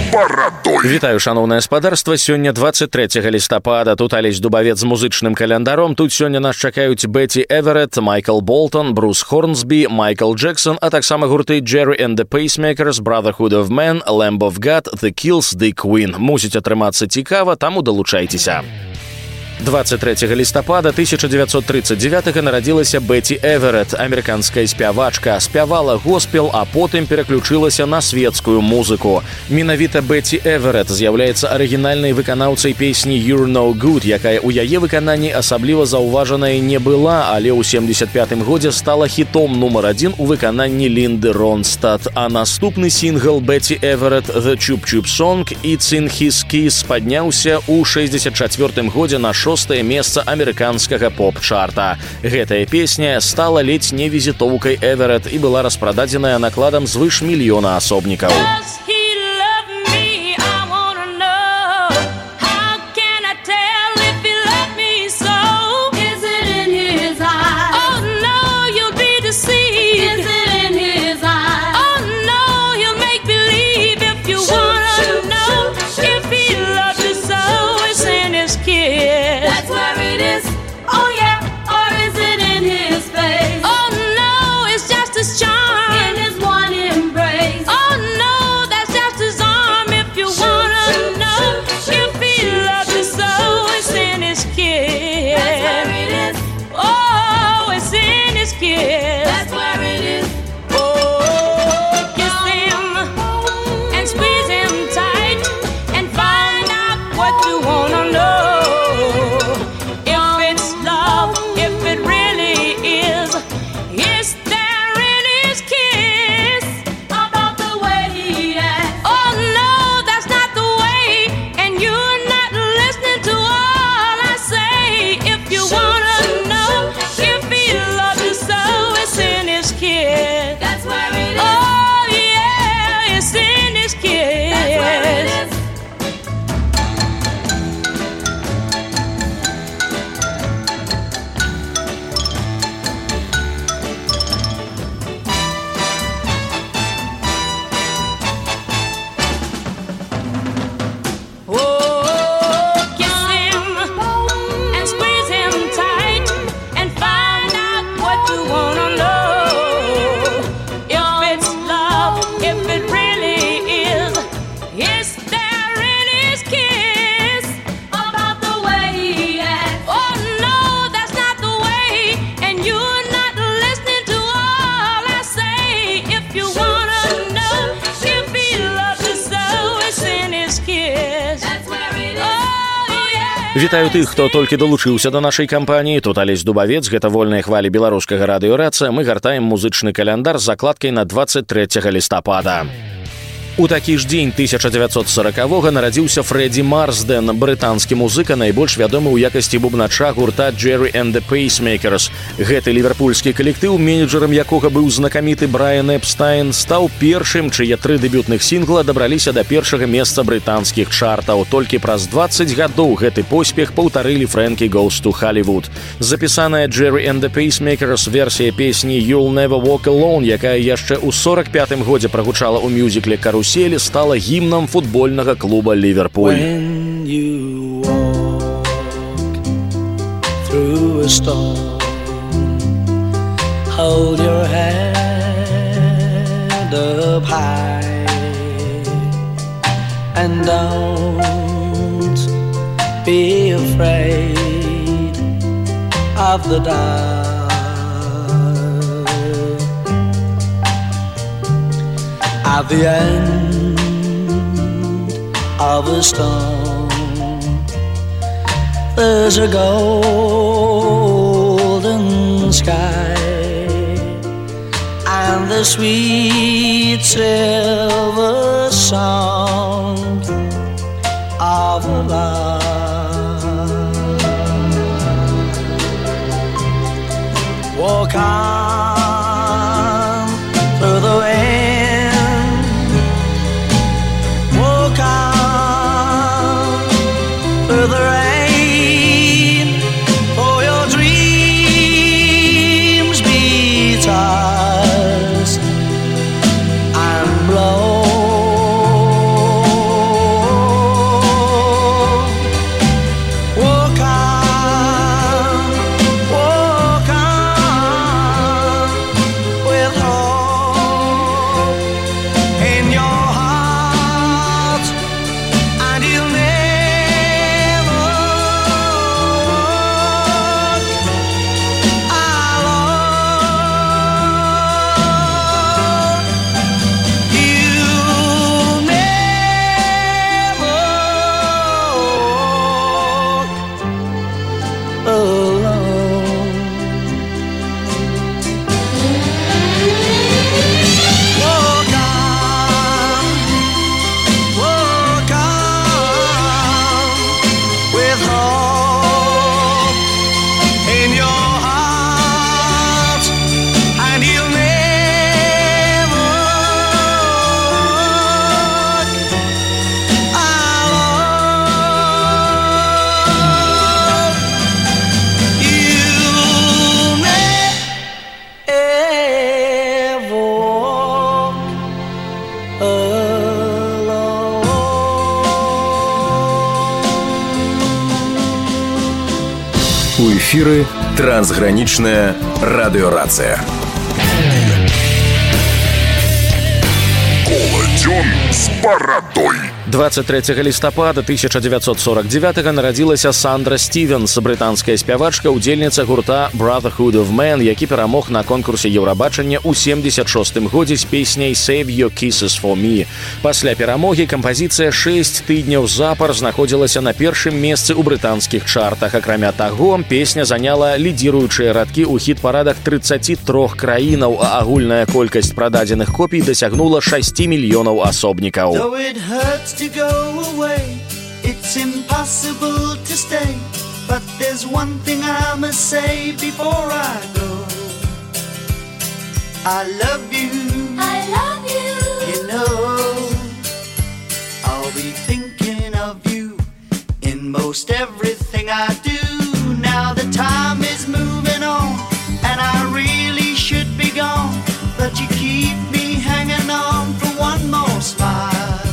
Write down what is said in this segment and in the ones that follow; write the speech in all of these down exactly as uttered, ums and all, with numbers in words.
барадой. Вітаю, шаноўнае спадарства. Сёння двадцать трэцяга лістапада. Тут Алесь Дубавец з музычным календаром. Тут сёння нас чакаюць Бетти Эверетт, Майкл Болтон, Брус Хорнсбі, Майкл Джексон, а таксама гурты Jerry and the Pacemakers, Brotherhood of Man, Lamb of God, The Kills, The Queen. Мусіць атрымацца цікава, таму далучайцеся. двадцать трэцяга лістапада тысяча дзевяцьсот тридцать девятага нарадзілася Бетти Эверетт, амерыканская спявачка. Спявала госпел, а потым пераключылася на светскую музыку. Менавіта Бетти Эверетт з'яўляецца арыгінальнай выканаўцай песні «You're No Good», якая ў яе выкананні асабліва заўважаная не была, але ў семдзесят пятым годзе стала хітом нумар адзін у выкананні Лінды Ронстад. А наступны сінгл Бетти Эверетт «The Chup Chup Song» «It's in His Kiss» падняўся ў шэсцьдзесят чацвёртым годзе на шостае месца амерыканскага поп-чарта. Гэтая песня стала ледзь не візітоўкай Эверетт і была распрададзеная накладам звыш мільёна асобнікаў. Вітаю тых, хто толькі далучыўся да нашай кампаніі. Тут Алесь Дубавец, гэта вольныя хвалі беларускага радыёрацыя. Мы гартаем музычны каляндар з закладкай на двадцать трэцяга лістапада. У такі ж дзень тысяча дзевяцьсот сорокавога нарадзіўся Фрэдді Марсдэн, брытанскі музыка, найбольш вядомы ў якасці бубнача гурта Jerry and the Pacemakers. Гэты ліверпульскі калектыў, менеджерам якога быў знакаміты Брайан Эпстайн, стаў першым, чые тры дэбютных сінгла дабраліся да першага месца брытанскіх чартаў. Толькі праз двадцать гадоў гэты поспех паўтарылі Фрэнкі Goes to Hollywood. Запісаная Jerry and the Pacemakers версія песні «You'll Never Walk Alone», якая яшчэ ў сорок пятым годзе прагучала ў мюзікле «Карусель», стала гімнам футбольнага клуба «Ліверпуль». When you walk through a storm, hold your head up high and don't be afraid of the dark. At the end of a storm, there's a golden sky and the sweet silver song of love. Walk on through the wind, walk on through the rain, for your dreams be tossed and blown. эфиры «Трансграничная радиорация». Колодён с бородой. двадцать трэцяга лістапада тысяча девятьсот сорок девятого нарадзілася Сандра Стівенс, брытанская спявачка, удзельніца гурта Brotherhood of Man, які перамог на конкурсе Еўрабачання ў семьдесят шостым годзе з песняй Save Your Kisses for Me. Пасля перамогі кампазіцыя шэсць тыдняў запар знаходзілася на першым месцы ў брытанскіх чартах. Акрамя таго, песня заняла лідзіруючыя радкі ў хіт-парадах трыццаці трох краінаў, а агульная колькасць прададзеных копій дасягнула шасці мільёнаў асобнікаў. To go away, it's impossible to stay. But there's one thing I must say before I go. I love you, I love you. You know, I'll be thinking of you in most everything I do. Now the time is moving on, and I really should be gone, but you keep me hanging on for one more smile.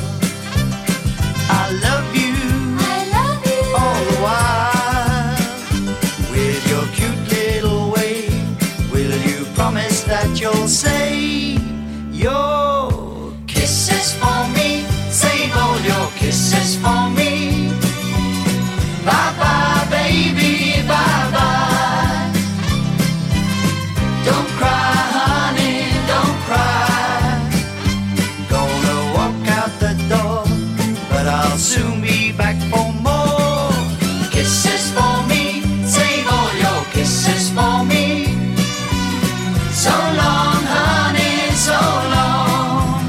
I love you, I love you. all the while. With your cute little way, will you promise that you'll save your kisses for me? Save all your kisses for me. Bye-bye, baby, bye-bye. Don't cry, honey, don't cry. Gonna walk out the door, but I'll soon be back for more kisses for me. Save all your kisses for me. So long, honey, so long.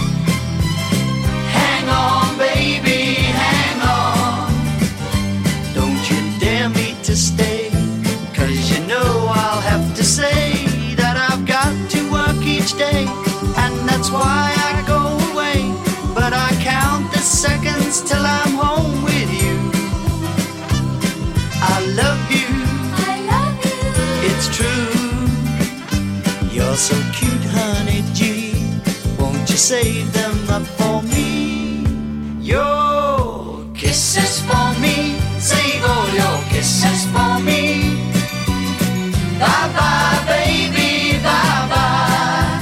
Hang on, baby, hang on. Don't you dare me to stay, 'cause you know I'll have to say that I've got to work each day, and that's why I go away. But I count the seconds till I'm home with you. I love you, I love you. it's true. You're so cute, honey G. Won't you save them up for me? Your kisses for me. Save all your kisses for me. Bye-bye, baby, bye-bye.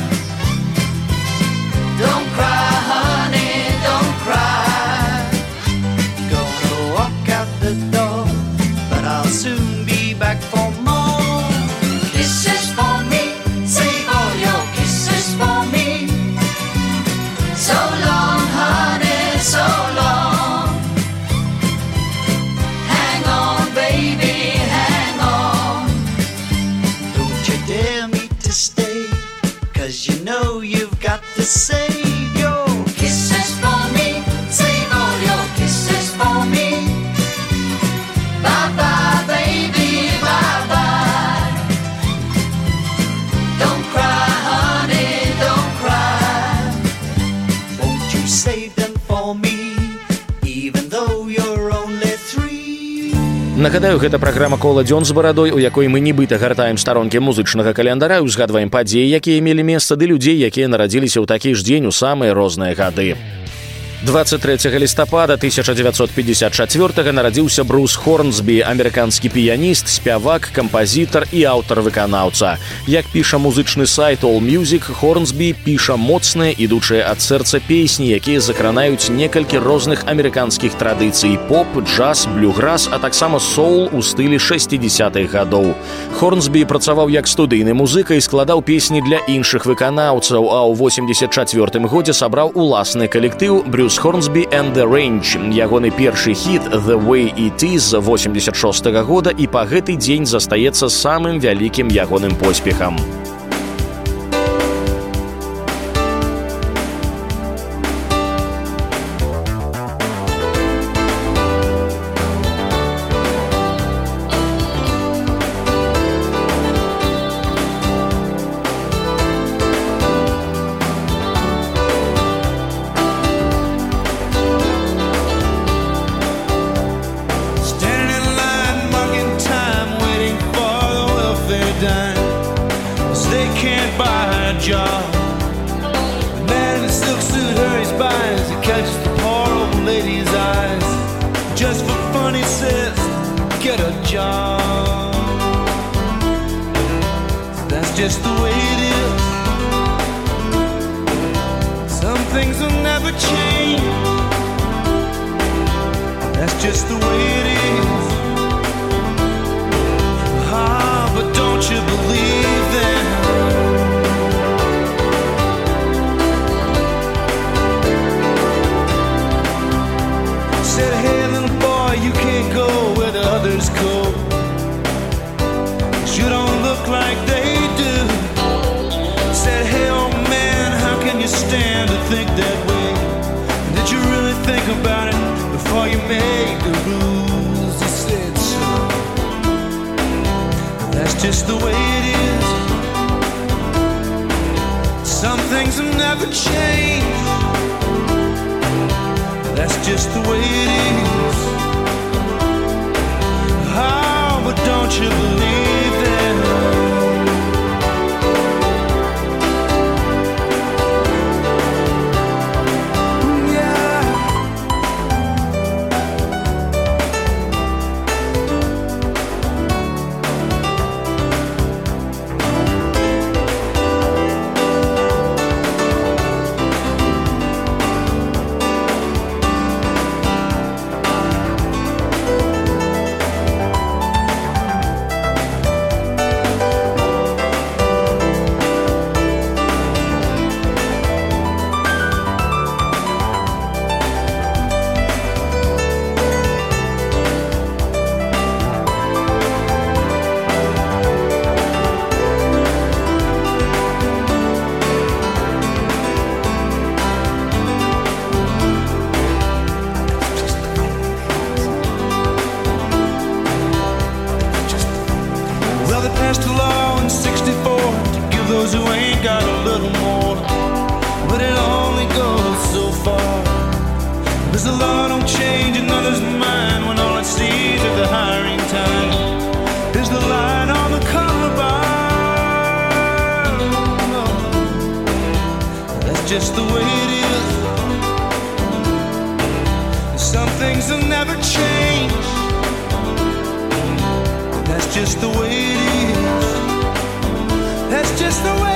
Don't cry, honey, don't cry. Gonna walk out the door, but I'll soon be back for more kisses for me. Save all your kisses for me. So long, honey, so long. Hang on, baby, hang on. Don't you dare me to stay, 'cause you know you've got to save your kisses for me. Save all your kisses for me. Bye-bye, baby, bye-bye. Don't cry, honey, don't cry. Won't you save them for me, even though you're only three? Нагадаю, гэта праграма «Коладзён з барадой», у якой мы нібыта гартаем старонкі музычнага календара і узгадваем падзеі, якія мелі месца, ды людзей, якія нарадзіліся ў такі ж дзень у самыя розныя гады. двадцать трэцяга лістапада тысяча девятьсот пятьдесят четвёртого нарадзіўся Брус Хорнсбі, амерыканскі піяніст, спявак, кампазітар і аўтар-выканаўца. Як піша музычны сайт AllMusic, Хорнсбі піша моцныя, ідучыя ад сэрца песні, якія закранаюць некалькі розных амерыканскіх традыцый: поп, джаз, блюграс, а таксама соул у стылі шэсцідзесятых гадоў. Хорнсбі працаваў як студыйны музыка і складаў песні для іншых выканаўцаў, а ў восемьдесят чацвёртым годзе сабраў уласны калектыў Брюс Хорнсбі and the Range. Ягоны першы хіт «The Way It Is» восемьдесят шостага года і па гэты дзень застаецца самым вялікім ягоным поспехам. job. The man in the silk suit hurries by as he catches the poor old lady's eyes. Just for fun, he says, get a job. just the way it is. Some things will never change. That's just the way it is. Ah, but don't you believe them? Said, hey little boy, you can't go where the others go. You don't look like they do. Said, hey old man, how can you stand to think that way? Did you really think about it before you made the rules? He said so. That's just the way it is. Some things will never change. That's just the way it is. Oh, but don't you believe them? Just the way it is. Some things will never change. That's just the way it is. That's just the way it is.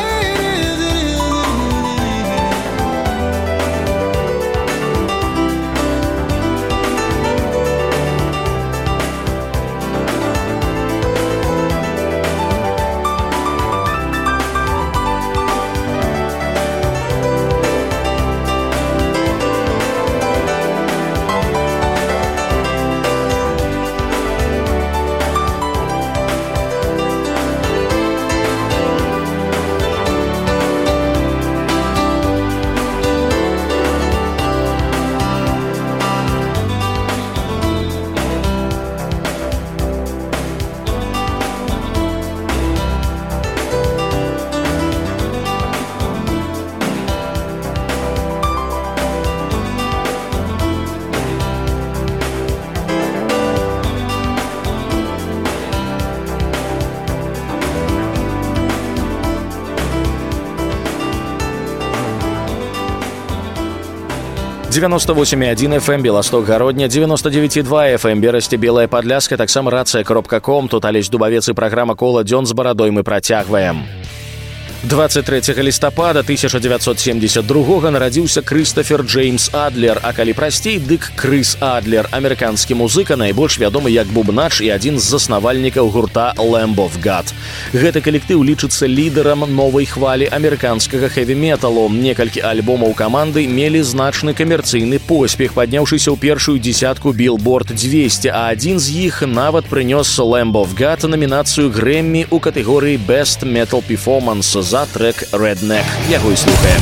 девяносто восемь и один эф эм Белосток Гародня, девяносто девять и два эф эм Берасці Белая Падляска, таксама рацыя кропка ком, тут Алесь Дубавец і праграма «Кола дзён з барадой» мы працягваем. двадцать трэцяга лістапада тысяча девятьсот семьдесят другога нарадзіўся Крыстафер Джеймс Адлер, а калі прасцей, дык Крыс Адлер, амерыканскі музыка, найбольш вядомы як бубнач і адзін з заснавальнікаў гурта Lamb of God. Гэты калектыў лічыцца лідарам новай хвалі амерыканскага хэві-металу. Некалькі альбомаў каманды мелі значны камерцыйны поспех, падняўшыся ў першую дзесятку Billboard двести, а адзін з іх нават прынёс Lamb of God намінацыю Грэммі ў катэгорыі Best Metal Performance за трек Redneck. Яго і слухаем.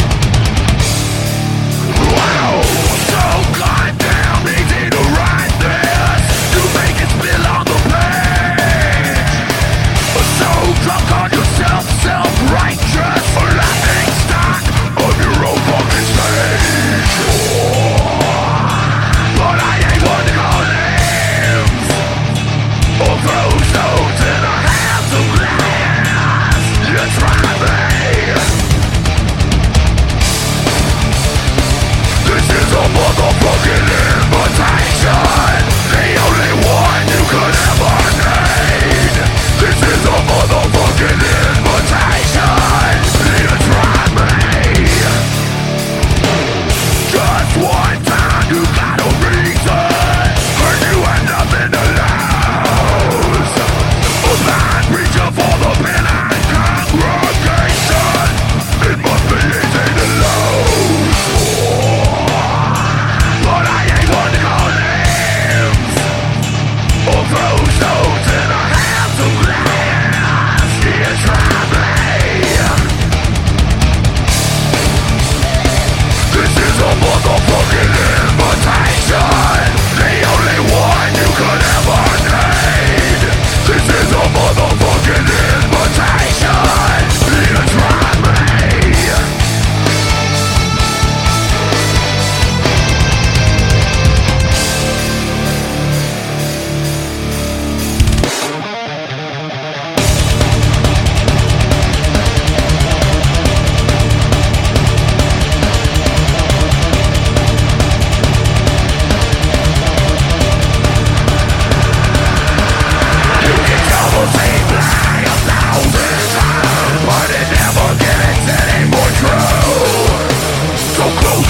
So goddamn easy to write this.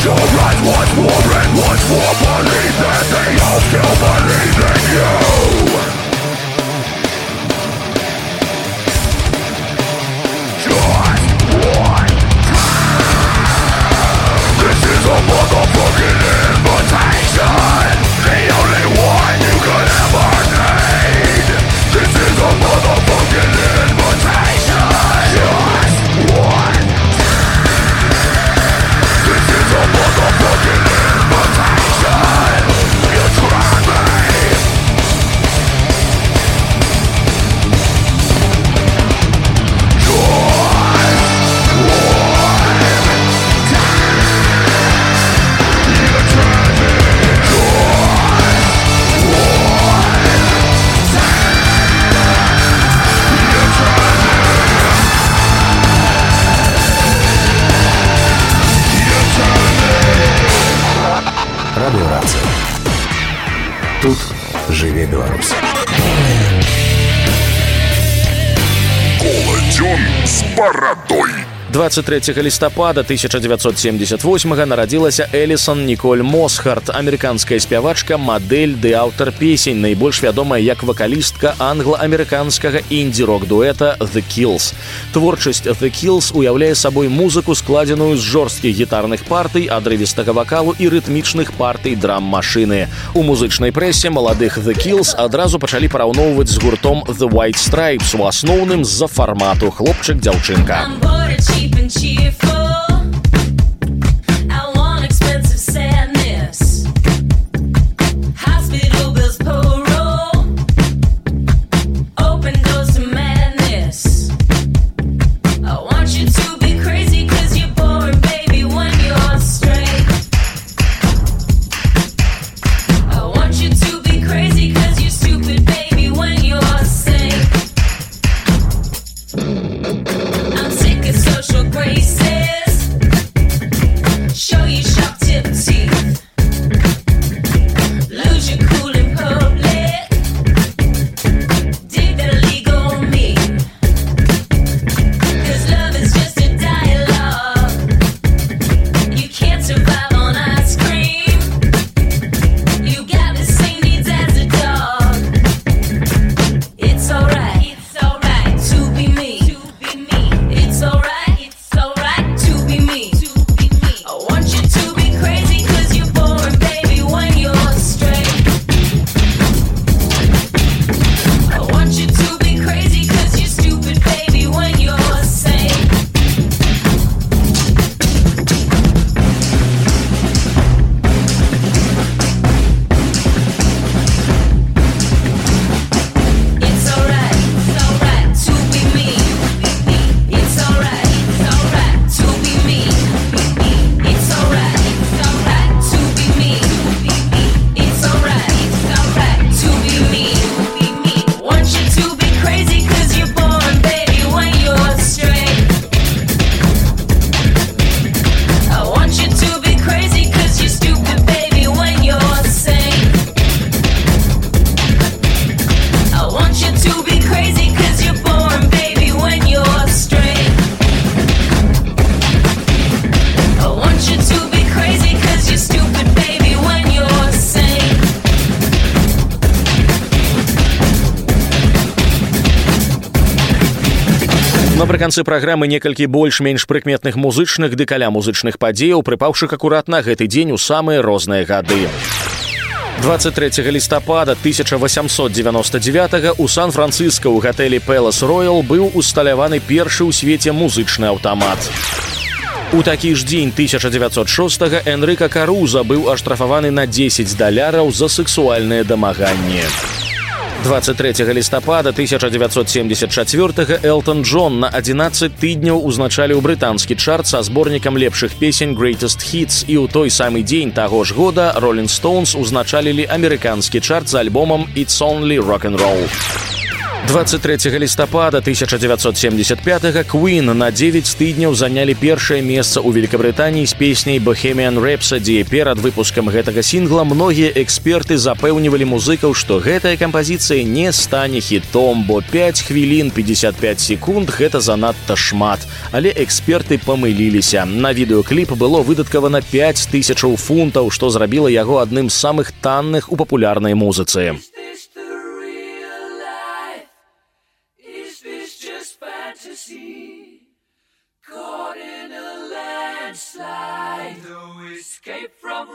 Радиорацыя. Тут жыве Беларусь. Коладзён з барадой. двадцать третьего лістапада тысяча девятьсот семьдесят восьмого нарадзілася Элісон Ніколь Мосхарт, амерыканская спявачка, мадэль ды аўтар песень, найбольш вядомая як вакалістка англа-амерыканскага інді-рок дуэта The Kills. Творчасць The Kills уяўляе сабой музыку, складзеную з жорсткіх гітарных партый, адрывістага вакалу і рытмічных партый драм-машыны. У музычнай прэсе маладых The Kills адразу пачалі параўноўваць з гуртом The White Stripes, у асноўным з-за фармату хлопчык-дзяўчынка. Cheap and cheerful. I want expensive sadness. Hospital bills payroll. Open doors to madness. I want you to be crazy 'cause you're boring, baby, when you're straight. I want you to be crazy 'cause you're stupid, baby, when you're sane. I'm sick of social graces. Show you sharp tip teeth. Lose your cool in public. Dig that illegal mean. 'Cause love is just a dialogue. You can't survive on ice cream. You got the same needs as a dog. It's alright, it's alright to be me. It's alright, it's alright to be me. I want you to be crazy 'cause you're boring, baby, when you're straight. I want you to be crazy 'cause you're stupid, baby, when you're sane. It's alright, it's alright to be me. It's alright, it's alright to be me. It's alright, it's alright to be me. It's alright, it's alright to be me. Want you to be crazy 'cause you're born, baby, when you're straight. I want you to be crazy 'cause you're stupid, baby, when you're sane. I want you to be crazy 'cause you're born, baby, when you're straight. I want you to be crazy 'cause you're stupid, baby, when you're sane. Напрыканцы праграмы некалькі больш-менш прыкметных музычных ды каля музычных падзеяў, прыпаўшых акурат на гэты дзень у самыя розныя гады. двадцать третьего лістапада тысяча восемьсот девяносто девятого у Сан-Франциско ў гатэлі Palace Royal быў усталяваны першы ў свеце музычны аўтамат. У такі ж дзень тысяча девятьсот шостого Энрыка Каруза быў аштрафаваны на дзесяць даляраў за сексуальнае дамаганне. двадцать третьего лістапада тысяча девятьсот семьдесят четвёртого Элтон Джон на одиннадцать тыдняў узначаліў брытанскі чарт са зборнікам лепшых песень Greatest Hits, і ў той самы дзень таго ж года Rolling Stones узначалілі амерыканскі чарт з альбомам It's Only Rock and Roll. двадцать трэцяга лістапада тысяча девятьсот семьдесят пятага Queen на дзевяць тыдняў занялі першае месца ў Великабрытаніі з песняй Bohemian Rhapsody. Перад выпускам гэтага сінгла многія эксперты запэўнівалі музыкаў, што гэтая кампазіцыя не стане хітом, бо пяць хвілін пятьдесят пять секунд гэта занадта шмат. Але эксперты памыліліся. На відэакліп было выдаткавана пяць тысячаў фунтаў, што зрабіла яго адным з самых танных у папулярнай музыцы. Caught in a landslide, no escape from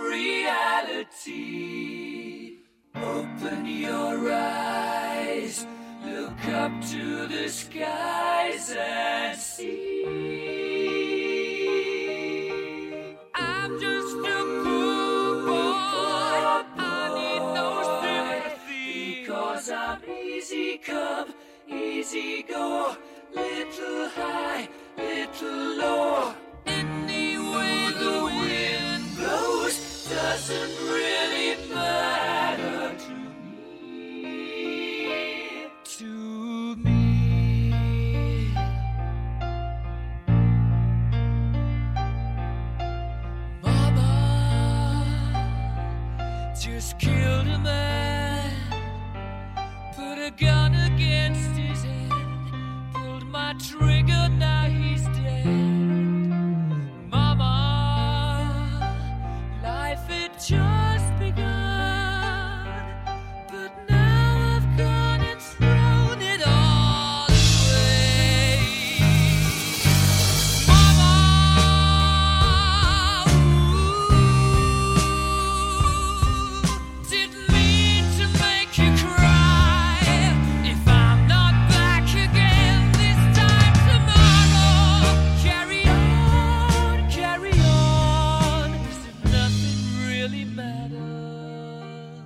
reality. Open your eyes, look up to the skies and see. I'm just a poor boy, I need no sympathy, because I'm easy come, easy go. Little high, little low. Any way the wind blows doesn't really matter to me. To me. Mama just killed a man, put a gun against his head. My trigger, now he's dead. Mama, life had just begun, but now I've gone and thrown it all away. Mama, ooh, didn't mean to make you cry. If I'm not back again carry on, carry on, as if nothing really matters.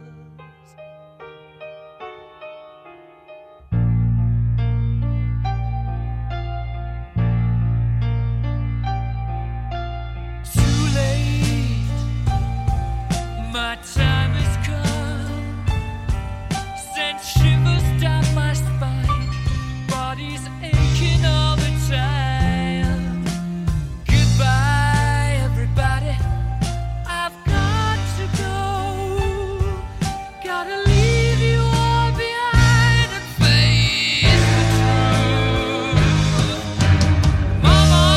Too late, my time has come, sent shivers down my spine, body's aching all the time. Goodbye, everybody, I've got to go. Gotta leave you all behind and face the truth. Mama,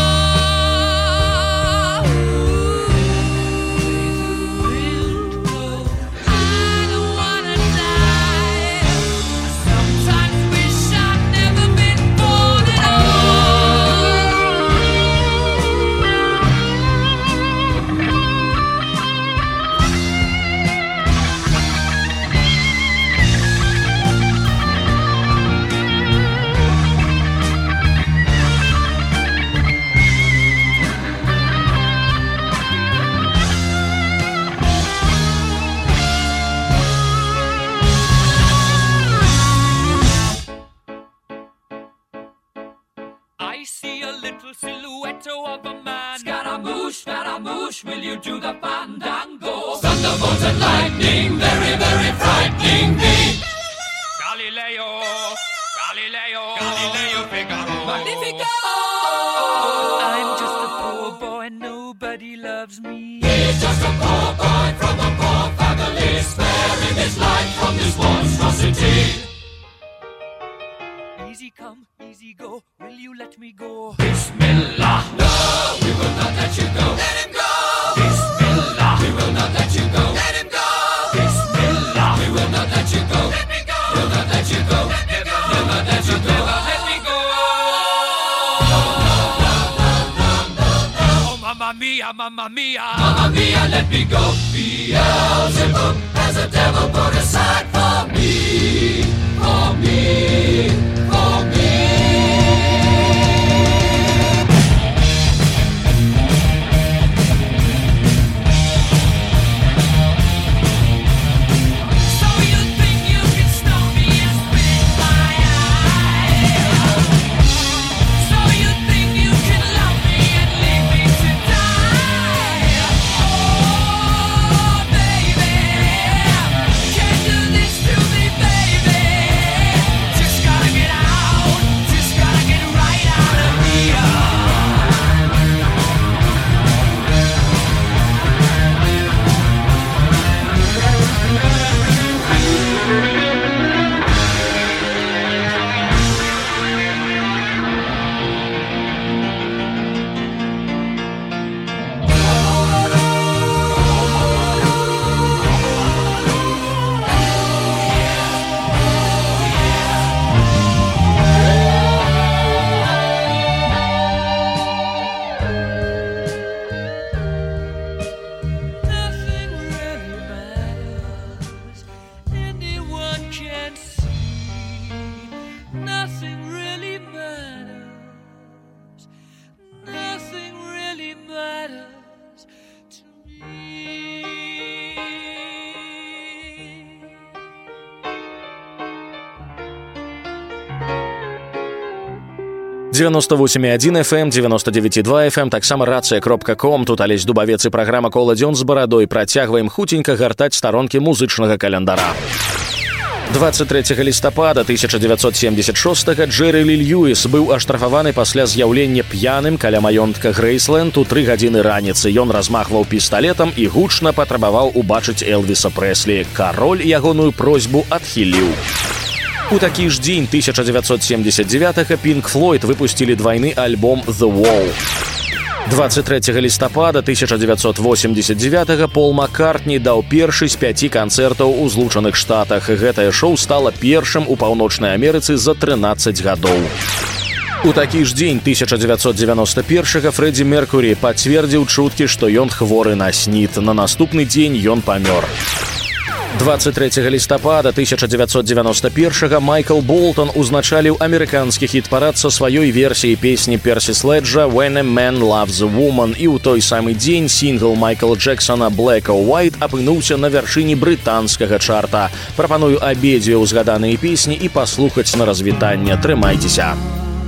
ooh, I don't wanna die. I sometimes wish I'd never been born at I see a little silhouette of a man. Scaramouche, Scaramouche, will you do the fandango? Thunderbolts and lightning, very, very frightening me. Galileo, Galileo, Galileo Figaro. Magnifico! I'm just a poor boy, nobody loves me. He's just a poor boy from a poor family, sparing his life from this monstrosity. Easy come, easy go, will you let me go? Bismillah, no, we will not let you go. Let him go! Bismillah, we will not let you go. Let him go! Bismillah, we will not let you go. Let me go! We'll not let you go. Let me go! We'll not let you go. Let me go! No, no, no, no, no, no, no. Oh, mamma mia, mamma mia, mamma mia, let me go. Beelzebub has a devil put aside for me, for me, for me. So you think you can stop me and spit in my eye? So you think you can love me and leave me to die? Oh, baby, can't do this to me, baby. Just gotta get девяносто восемь и один эф эм, девяносто девять и два эф эм, таксама рацыя кропка ком. Тут Алесь Дубавец і праграма «Кола дзён з барадой». Працягваем хуценька гартаць старонкі музычнага календара. двадцать трэцяга лістапада тысяча девятьсот семьдесят шостага Джерри Лі Льюіс быў аштрафаваны пасля з'яўлення п'яным каля маёнтка Грэйсленд у тры гадзіны раніцы. Ён размахваў пісталетам і гучна патрабаваў убачыць Элвіса Прэслі. Кароль ягоную просьбу адхіліў. У такі ж дзень тысяча девятьсот семьдесят девятага Pink Floyd выпусцілі двайны альбом «The Wall». двадцать трэцяга лістапада тысяча девятьсот восемьдесят девятага Пол Маккартні даў першы з пяці канцэртаў у Злучаных Штатах. Гэтае шоу стала першым у Паўночнай Амерыцы за трынаццаць гадоў. У такі ж дзень тысяча девятьсот девяносто первага Фрэдзі Меркурі пацвердзіў чуткі, што ён хворы на снід. На наступны дзень ён памёр. двадцать трэцяга лістапада тысяча девятьсот девяносто первага Майкл Болтон узначаліў амерыканскі хіт-парад са сваёй версіяй песні Персі Следжа «When a Man Loves a Woman», і ў той самы дзень сінгл Майкла Джексона «Black or White» апынуўся на вяршыні брытанскага чарта. Прапаную абедзве ўзгаданыя песні і паслухаць на развітанне. Трымайцеся!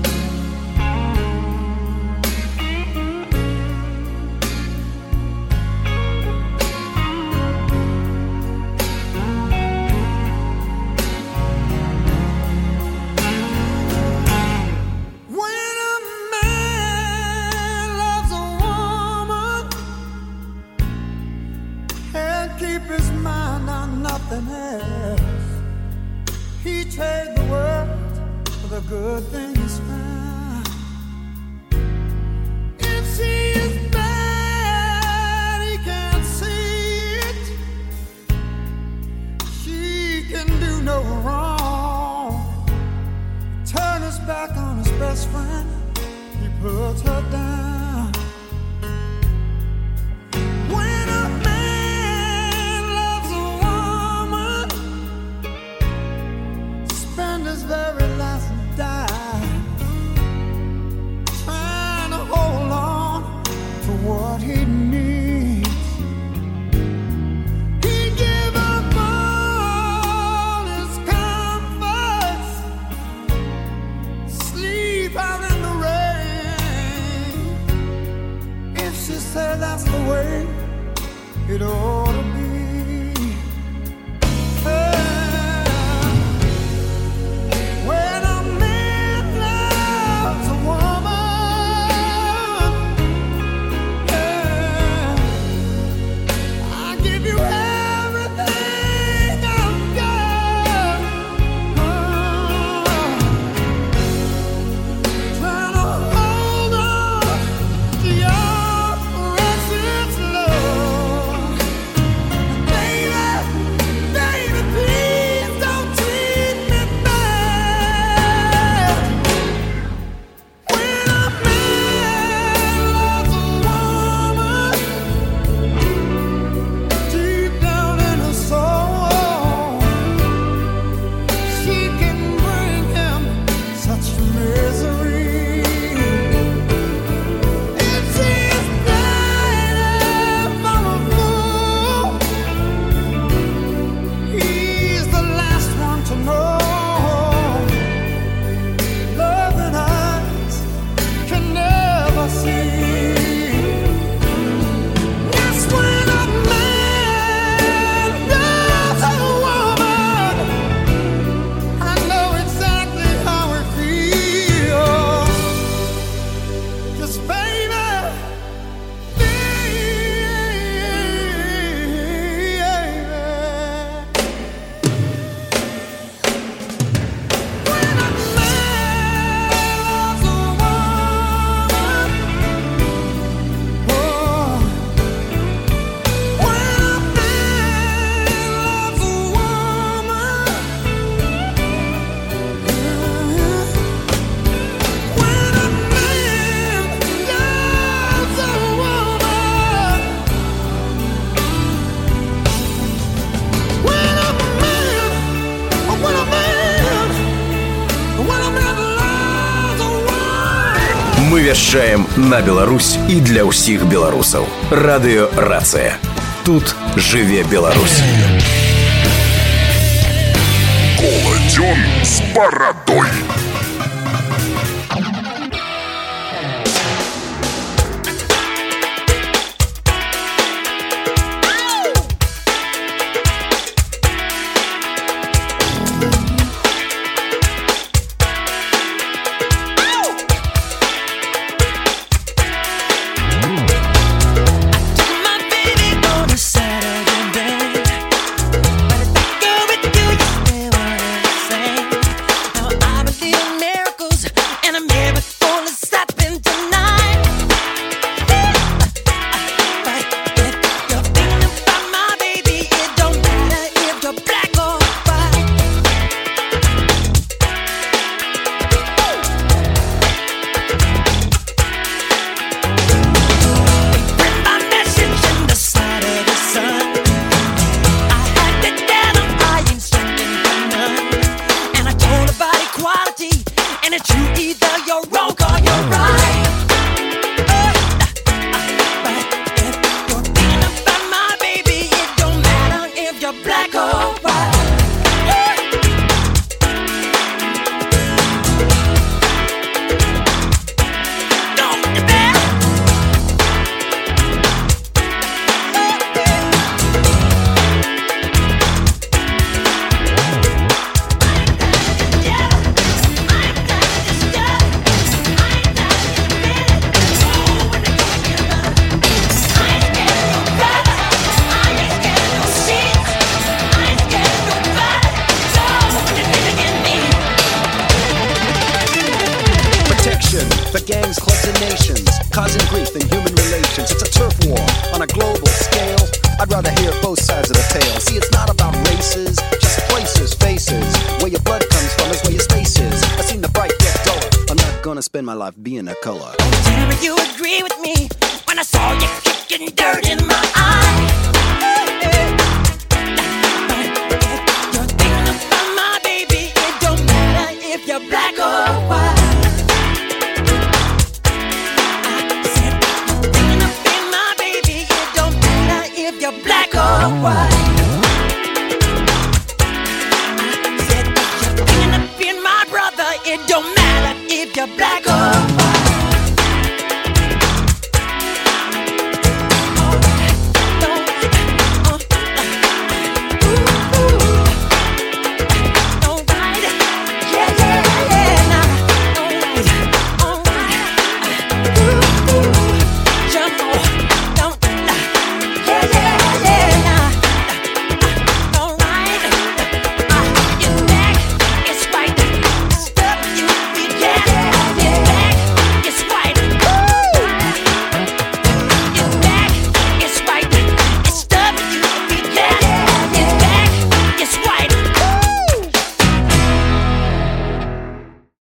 Keep his mind on nothing else. He trade the world for the good things found. If she is bad, he can't see it. She can do no wrong. Turn his back on his best friend. He puts her down. What he needs, he give up all his comforts, sleep out in the rain. If she said that's the way it ought to be. Мы вяшчаем на Беларусь і для ўсіх беларусаў. Радыё «Рацыя». Тут жыве Беларусь. Кола дзён з барадой. I'd rather hear both sides of the tale. See, it's not about races, just places, faces. Where your blood comes from is where your space is. I seen the bright get duller. I'm not gonna spend my life being a color. Tell me you agree with me when I saw you kicking dirt in my eye. You're thinking about my baby. It don't matter if you're black or white. I said you're thinking about my baby. It don't matter if you're black or white. I said you're thinking about my brother. It don't matter if you're black